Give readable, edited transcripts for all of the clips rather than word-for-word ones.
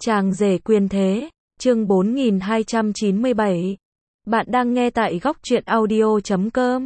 Chàng rể quyền thế, chương 4297. Bạn đang nghe tại góc truyện audio.com.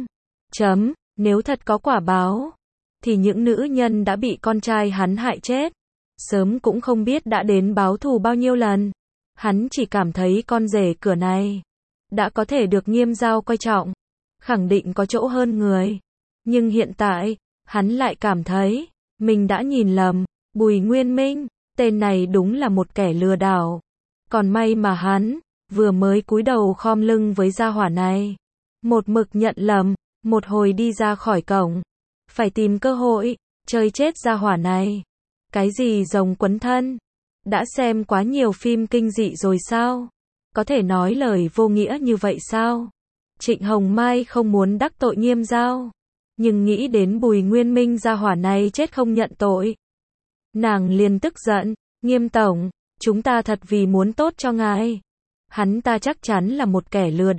Nếu thật có quả báo, thì những nữ nhân đã bị con trai hắn hại chết, sớm cũng không biết đã đến báo thù bao nhiêu lần. Hắn chỉ cảm thấy con rể cửa này đã có thể được Nghiêm Giao coi trọng, khẳng định có chỗ hơn người. Nhưng hiện tại, hắn lại cảm thấy mình đã nhìn lầm. Bùi Nguyên Minh, tên này đúng là một kẻ lừa đảo. Còn may mà hắn vừa mới cúi đầu khom lưng với gia hỏa này, một mực nhận lầm, một hồi đi ra khỏi cổng, phải tìm cơ hội chơi chết gia hỏa này. Cái gì rồng quấn thân? Đã xem quá nhiều phim kinh dị rồi sao? Có thể nói lời vô nghĩa như vậy sao? Trịnh Hồng Mai không muốn đắc tội Nghiêm Giao, nhưng nghĩ đến Bùi Nguyên Minh gia hỏa này chết không nhận tội, nàng liền tức giận. Nghiêm tổng, chúng ta thật vì muốn tốt cho ngài. Hắn ta chắc chắn là một kẻ lừa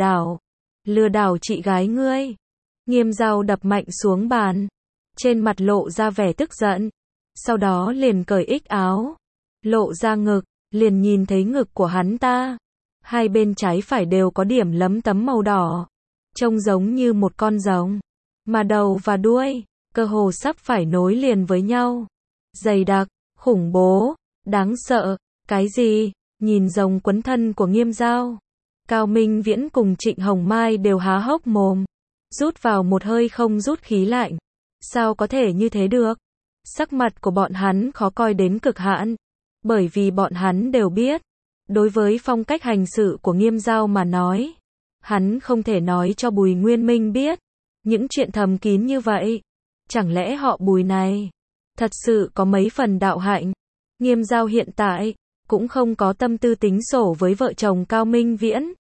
đảo chị gái ngươi. Nghiêm Giao đập mạnh xuống bàn, trên mặt lộ ra vẻ tức giận, sau đó liền cởi áo, lộ ra ngực, liền nhìn thấy ngực của hắn ta. Hai bên trái phải đều có điểm lấm tấm màu đỏ, trông giống như một con rồng, mà đầu và đuôi cơ hồ sắp phải nối liền với nhau. Dày đặc, khủng bố, đáng sợ. Cái gì? Nhìn rồng quấn thân của Nghiêm Giao, Cao Minh Viễn cùng Trịnh Hồng Mai đều há hốc mồm, rút vào một hơi không rút khí lạnh. Sao có thể như thế được? Sắc mặt của bọn hắn khó coi đến cực hạn, bởi vì bọn hắn đều biết, đối với phong cách hành sự của Nghiêm Giao mà nói, hắn không thể nói cho Bùi Nguyên Minh biết những chuyện thầm kín như vậy. Chẳng lẽ họ Bùi này thật sự có mấy phần đạo hạnh? Nghiêm Giao hiện tại cũng không có tâm tư tính sổ với vợ chồng Cao Minh Viễn.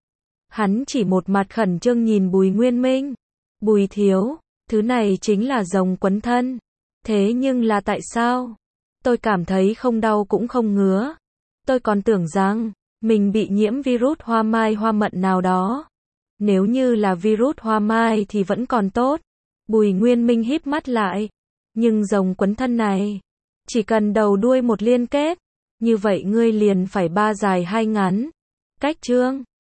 Hắn chỉ một mặt khẩn trương nhìn Bùi Nguyên Minh. Bùi thiếu, thứ này chính là rồng quấn thân. Thế nhưng là tại sao? Tôi cảm thấy không đau cũng không ngứa. Tôi còn tưởng rằng mình bị nhiễm virus hoa mai hoa mận nào đó. Nếu như là virus hoa mai thì vẫn còn tốt. Bùi Nguyên Minh híp mắt lại. Nhưng rồng quấn thân này, chỉ cần đầu đuôi một liên kết, như vậy ngươi liền phải 3 dài 2 ngắn. Cách chương